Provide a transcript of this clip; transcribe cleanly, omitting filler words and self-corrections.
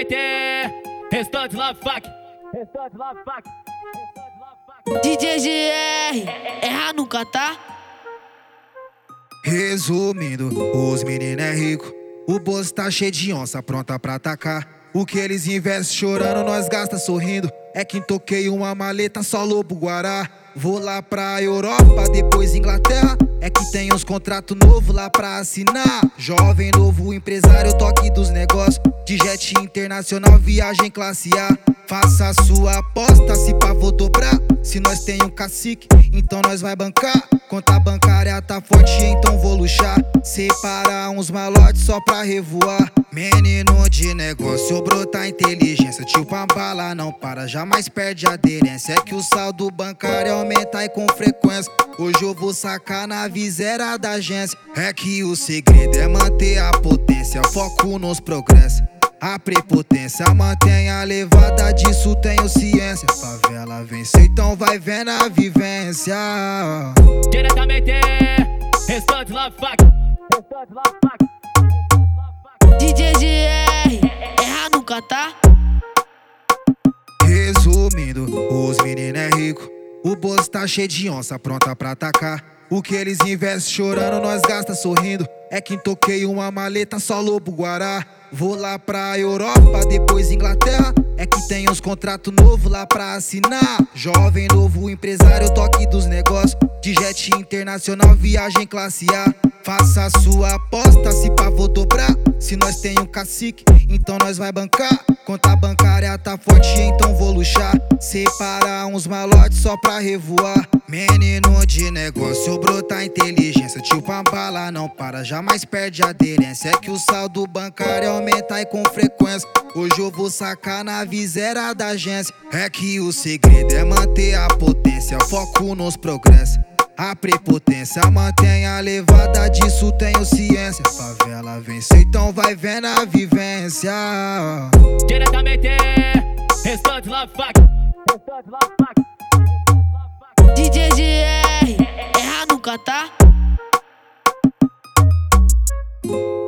Diretamente, restante love fuck. DJ GR, erra nunca, tá? Resumindo, os meninos é rico, o bolso tá cheio de onça pronta pra atacar. O que eles investem chorando, nós gasta sorrindo. É que toquei uma maleta, só lobo guará. Vou lá pra Europa, depois Inglaterra. É que tem uns contratos novos lá pra assinar. Jovem, novo empresário, toque dos negócios. De jet internacional, viagem classe A. Faça a sua aposta, se pá vou dobrar. Se nós tem um cacique, então nós vai bancar. Conta bancária tá forte, então vou luxar. Separar uns malotes só pra revoar. Menino de negócio, brota inteligência. Tio Pambala não para, jamais perde a aderência. É que o saldo bancário aumenta aí com frequência. Hoje eu vou sacar na visera da agência. É que o segredo é manter a potência, foco nos progressos. A prepotência mantém a levada, disso tenho ciência. Favela vence, então vai vendo a vivência. Diretamente, restante love fuck. DJ GR, erra nunca, tá? Resumindo, os meninos é rico, o bolso tá cheio de onça pronta pra atacar. O que eles investem chorando, nós gasta sorrindo. É que toquei uma maleta, só lobo guará. Vou lá pra Europa, depois Inglaterra. É que tem uns contratos novos lá pra assinar. Jovem, novo empresário, toque dos negócios. De jet internacional, viagem classe A. Faça a sua aposta, se pá vou dobrar. Se nós tem um cacique, então nós vai bancar. Conta bancária tá forte, então vou luxar. Separar uns malotes só pra revoar. Menino de negócio, brota inteligência. Tio Pambala não para, jamais perde a aderência. É que o saldo bancário aumenta aí com frequência. Hoje eu vou sacar na visera da agência. É que o segredo é manter a potência, foco nos progressos. A prepotência mantém a levada, disso tenho ciência. Favela vence, então vai vendo a vivência. Diretamente, restante love fuck. DJ GR, erra nunca, tá?